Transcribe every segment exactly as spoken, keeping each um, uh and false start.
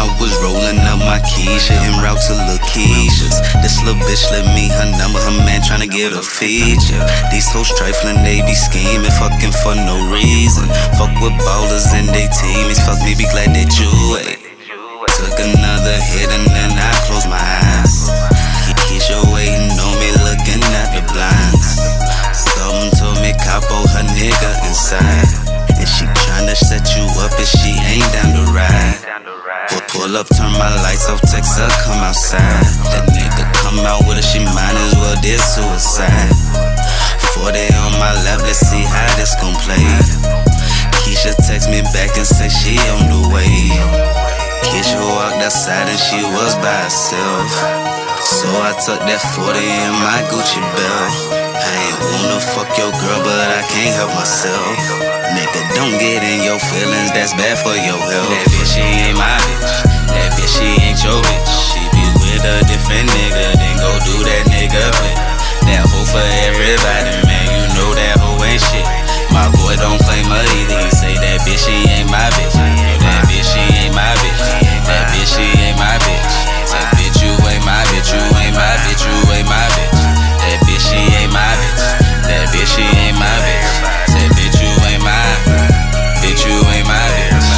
I was rolling up my Keisha en route to Lakeisha's. This little bitch let me her number, her man tryna get a feature. These hoes trifling, they be scheming, fucking for no reason. Fuck with ballers and they teamies, fuck me, be glad that you ate. Took another hit and then I closed my eyes. Keisha waiting on me, looking at the blinds. Something told me capo her nigga inside, and she tryna set you up if she ain't down to ride. Pull, pull up, turn my lights off, text her, come outside. That nigga come out with her, she might as well did suicide. forty on my lap, let's see how this gon' play. Keisha text me back and say she on the way. Keisha walked outside and she was by herself, so I took that forty in my Gucci belt. I ain't wanna fuck your girl, but I can't help myself. Nigga, don't get in your feelings, that's bad for your health. That bitch, she ain't my bitch. That bitch, she ain't your bitch. She be with a different nigga, then go do that nigga flip. That hoe for everybody, man, you know that hoe ain't shit. My boy don't claim her either, he say that bitch, she ain't my bitch. That bitch, she ain't my bitch. That bitch, she ain't my bitch. Say, bitch, you ain't my bitch, you ain't my bitch, you ain't my bitch. That bitch, she ain't my bitch. That bitch, she ain't my bitch. Say, bitch, you ain't my, bitch, you ain't my bitch.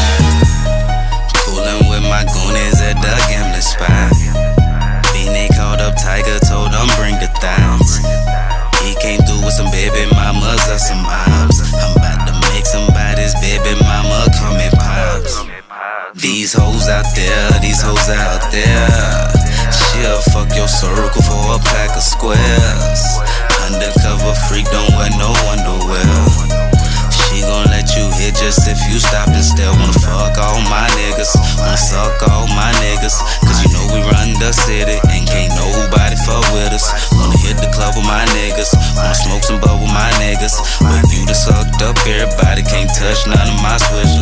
Coolin' with my goonies at the gambling spot. Beanie called up Tiger, told him bring the thoughts. He came through with some baby mamas or some ops. I'm about to make somebody's baby mama come and pops. These hoes out there, these hoes out there, she'll fuck your circle for a pack of squares. Undercover freak, don't wear no underwear. She gon' let you hit just if you stop and still wanna fuck all my niggas, wanna suck all my niggas. Cause you know we run the city and can't nobody fuck with us. Wanna hit the club with my niggas, wanna smoke some bud with my niggas. But you done sucked up everybody, can't touch none of my switches.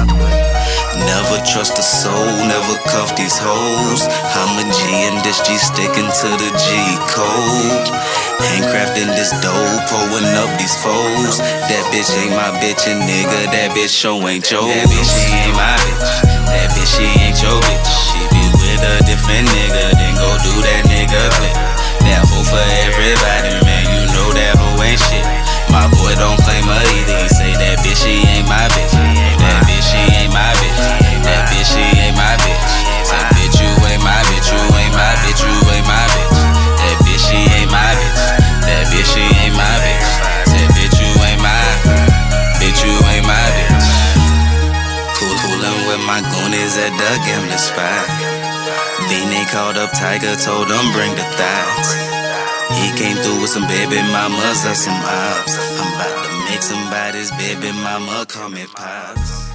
Never trust a soul, never cuff these hoes. I'm a G and this G sticking to the G code. Handcrafting this dope, pulling up these foes. That bitch ain't my bitch, and nigga, that bitch show ain't yours. That bitch, she ain't my bitch. That bitch, she ain't your bitch. She be with a different nigga, then go do that nigga flip. That hoe for everybody, man, you know that hoe ain't shit. My boy don't claim her either, he say that bitch, she ain't my bitch. That bitch, she ain't my bitch. That bitch, she ain't my bitch. Say, bitch, you ain't my bitch, you ain't my bitch, you ain't my bitch. That bitch, she ain't my bitch. That bitch, she ain't my bitch. Say, bitch, you ain't my, bitch, you ain't my bitch. Cool, coolin' with my goonies at the gambling spot. Beanie called up Tiger, told him bring the thoughts. He came through with some baby mamas or some ops. I'm about to make somebody's baby mama come and pops.